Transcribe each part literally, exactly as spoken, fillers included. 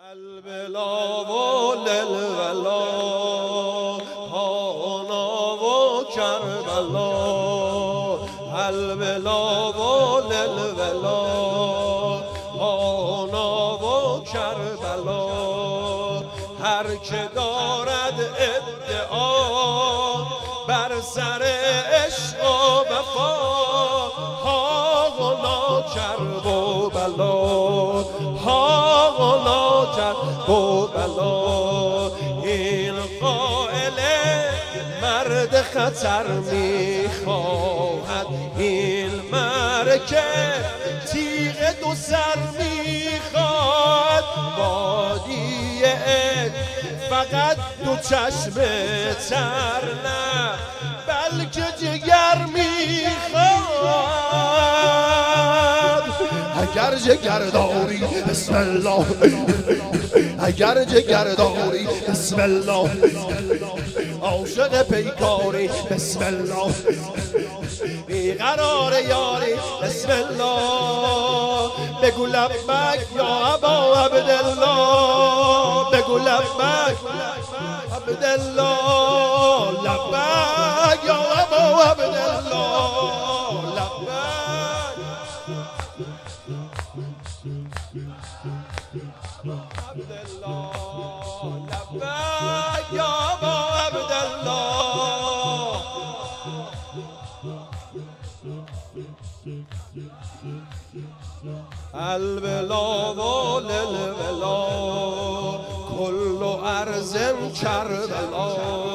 البلا و للولا هانا و کربلا البلا و للولا هانا و کربلا هر که دارد ادعا بر سر عشق و وفا هانا کرب و بلا هانا کرب و بلا این قائل مرد خطر میخواهد این مرکه تیغ دو سر میخواهد بادیه فقط دو چشم تر نه بلکه جگر میخواد اگر جگر داری بسم الله اگر جگر داری بسم الله عاشق پیکاری بسم الله بیقرار یاری بسم الله بگو لبک یا ابا عبدالله بگو لبک عبدالله لبک یا ابا عبدالله لبک عبدالله لبک یا ابا عبدالله البلا و للولا کل ارض کربلا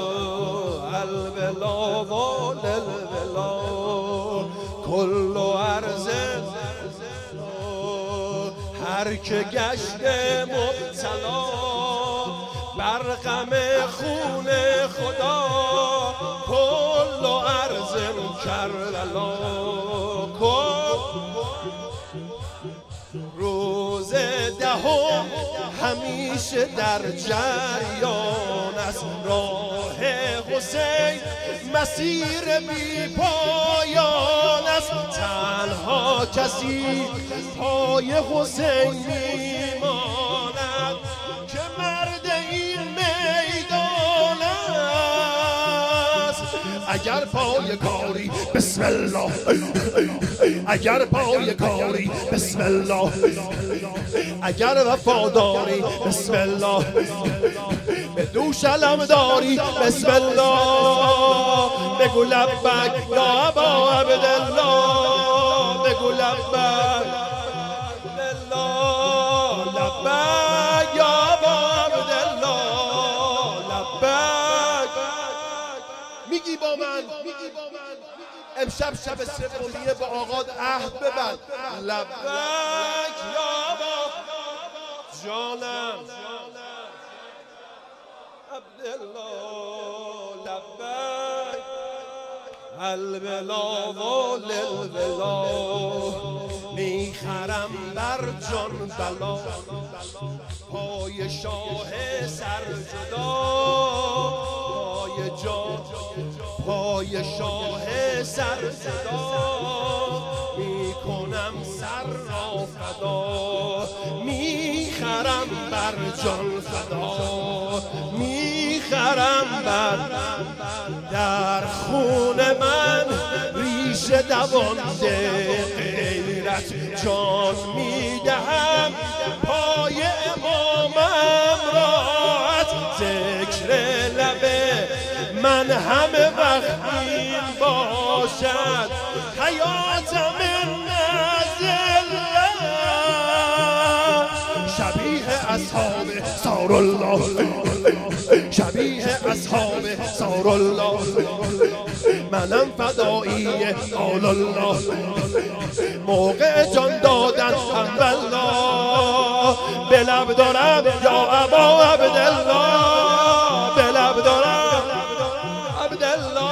البلا و للولا کل ارض هر که گشته مبتلا بر غم خون خدا کل ارض کربلا روز دهم همیشه در جریان است راه حسین مسیر بی پایان است تنها کسی پای حسین میماند که مرد این میدان است اگر پای کاری بسم الله اگر پای کاری بسم الله اگر وفاداری بسم الله به دوش علم داری بسم الله بگو لبک یا ابا عبدالله بگو لبک لبک یا ابا عبدالله لبک میگی با من امشب شب سومیه با آقا عهد ببند لبک یا ابا جانم عبدالله لبک البلا و للولا میخرم بر جان بلا پای شاه سرجدا پای جان پای شاه سرجدا میکنم سر را فدا میخرم بر جان فدا میخرم بر در خون من ریشه دوانده غیرت جان میدهم پای امامم راحت ذکر لبه من همه وقت این باشد حیاتم نزله شبیه اصحاب سار الله شبیه اصحاب سار الله منم فدایی آل الله موقع جان دادن الله به لب دارم یا ابا عبدالله به لب دارم عبدالله